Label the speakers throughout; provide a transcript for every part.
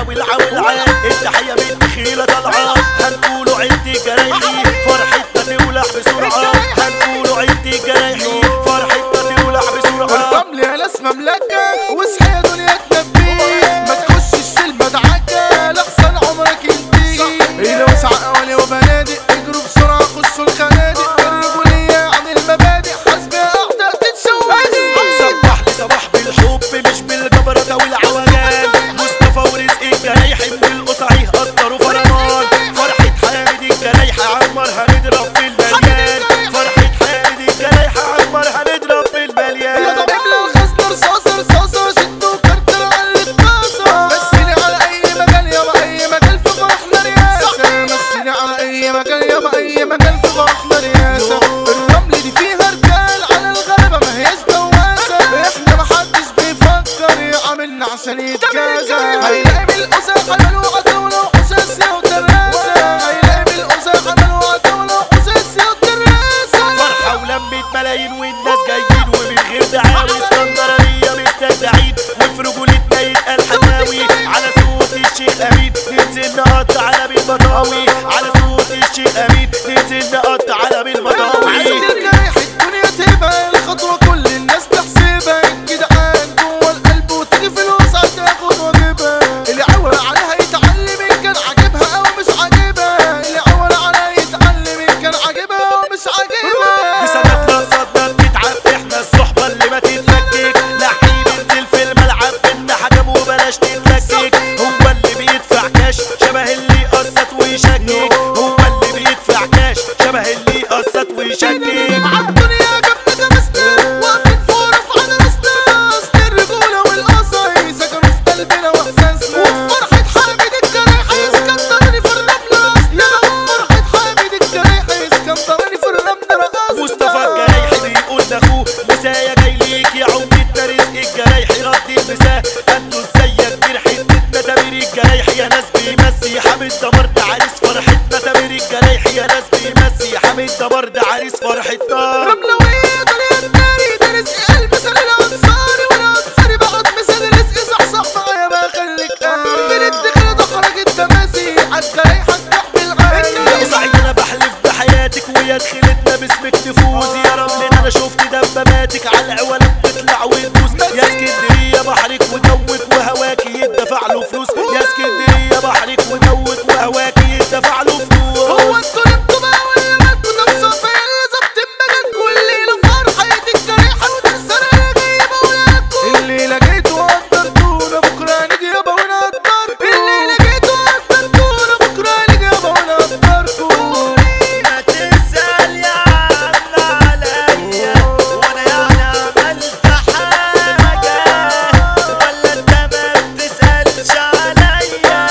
Speaker 1: ولعة ولعة التحية بالدخيلة طالعة هنقولوا عيلتي جرايحي فرحتنا تولع بسرعة هنقولوا عيلتي جرايحي فرحتنا تولع بسرعة.
Speaker 2: الرمل يا ناس مملكة واصحى يا دنيا تنبيه ما تخشش في المدعكة لحسن عمرك ينتهي. إلى وسع أولي وبنادق اجروا بسرعة خشوا الخنادق الرجولية عن المبادئ حسب أعداء تتشوه.
Speaker 1: صبح لي صباح بالحب مش بالجبرة والعوجان مصطفى ورزق الجرايحي من القصعي أصدروا فرمان فرحة حامد الجرايحي عمر هنضرب في المليان فرحة حامد الجرايحي عمر هنضرب في المليان.
Speaker 2: يا ضرب للخصم رصاصة رصاصة شدوا كرتر على الطاسة مسيني على أي مجال يابا أي مجال في فرحنا رياسة مسيني على أي مجال يابا أي مجال في فرحنا رياسة. الرمل دي فيها رجال على الغلبة ما هياش دواسة احنا محدش بيفكر يعملنا عشان يتجازى. هيلاقي بالقصة حملوا عدولة وحساسية وتراسة هيلاقي بالقصة حملوا عدولة وحساسية وتراسة.
Speaker 1: فرحة ولمة ملايين والناس جايين ومن غير دعاوي اسكندرانية مستدعين وفي رجولتنا يتقال حماوي على صوت الشيخ أمين ننزل نقطع على بالمطاوي على صوت الشيخ أمين ننزل نقطع على بالمطاوي.
Speaker 2: عايزة الجرايح الدنيا تبقى الخطوة كل الناس تحسبها الجدعان جوه القلب وتيجي في الوسع تاخد واجبها. اللي عول عليها يتعلم إن كان عاجبها أو مش عاجبها اللي عول عليها يتعلم إن كان عاجبها أو مش عاجبها.
Speaker 1: دي سنة رصدنا بنتعب احنا الصحبة اللي ما تتفكك لعيب انزل في الملعب بينا حكم وبلاش تتلكك هو اللي بيدفع كاش شبه اللي قصت ويشكك هو اللي بيدفع كاش شبه اللي قصت ويشكك.
Speaker 2: عالدنيا جبنا جمسنا واقفين فورة في عناصنا أصل الرجولة والقصاي سكنوا في قلبنا وإحساسنا وفرحة حامد الجرايحي اسكندراني في الرملة أصلنا فرحة حامد الجرايحي اسكندراني في الرملة رقصنا.
Speaker 1: مصطفى الجرايحي بيقول لاخوه مسايا جاي ليك يا عمدتنا رزق الجرايحي رد المساء قال له ازيك دير حتتنا تامر الجرايحي يا ناس بيمسي حامد دمر ده عريس فرحتنا تامر الجرايحي يا ناس بيمسي حامد دمر ده عريس فرحتنا.
Speaker 2: رملوية طريق الناري ده رزق قلب مثال الأنصاري والأنصاري بعد مثال رزق صحصح معايا بقى خليك قاري من الدخل ده خرج التماسي عالجرايحي هتروح بالعالي.
Speaker 1: يا قصعي انا بحلف بحياتك ويا دخلتنا باسمك تفوز يا رملنا انا شفت دباباتك على العوالم بتطلع وتدوس يا اسكندريه بحرك وجوك وهواكي يدفع له فلوس يا اسكندريه بحرك وجوك وهواكي يدفع له فلوس.
Speaker 2: هو انتوا نمتوا بقى ولا مالكوا نفسوا في اللي ظبط المجال كل ليله فرحة الجرايحي وتنسى انا جاي بقولكوا الليله جيتوا قدرتونا بكره نيجي يابا ونقدركوا الليله جيتوا قدرتونا بكره نيجي يابا ونقدركوا.
Speaker 1: ما تسأل يا عم عليا وانا يعني عملت حاجة ولا انت ما بتسألش عليا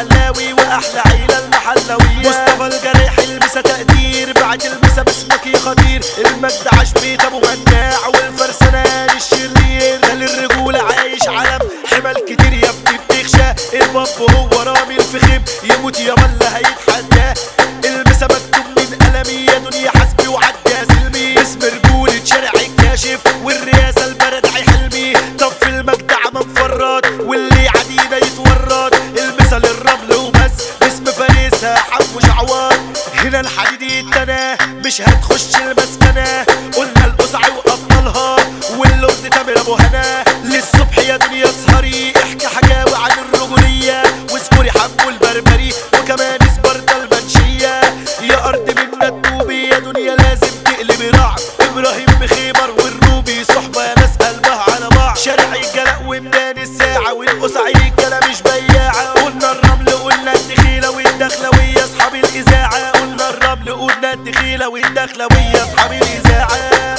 Speaker 1: الدخلاوي واحلى عيله المحلويه. مصطفى الجريح المسا تقدير بعد المسا باسمك يا خطير. المجد عاش بيت ابو غناع والفرسانان الشرير. ده للرجوله عايش علم حمل كتير يا ابني بتخشى. الباب هو رامي الفخم يموت يا ملا هيتحداه. المسا مكتوب من قلمي يا دنيا حسبي وعدى سلمي. اسم رجولة شارع الكاشف والرئاسة البردعي حلمي. طب في المجد عم مفرط واللي عدينا يتورط. المسا للرمل وبس باسم فارسها حمو شعوان. هنا الحديد يتناه مش هتخش المسكنة. قلنا القصعي وأبطالها واللوز تامر أبو هنا. للصبح يا دنيا اسهري احكي حكاوي عن الرجولية. واذكري حمو البربري وكمان سبارتا المنشية. يا أرض منا الدوبي يا دنيا لازم تقلبي رعب. إبراهيم بخيمر والروبي صحبة يا ناس قلبها على بعض. شارع الجلاء وميدان الساعة والقصعي الجلا مش بياعة. قلنا الرمل قلنا الدخيلة والدخلوية أصحاب الإذاعة. قلنا الرمل قلنا الدخيلة والدخلوية أصحاب الإذاعة.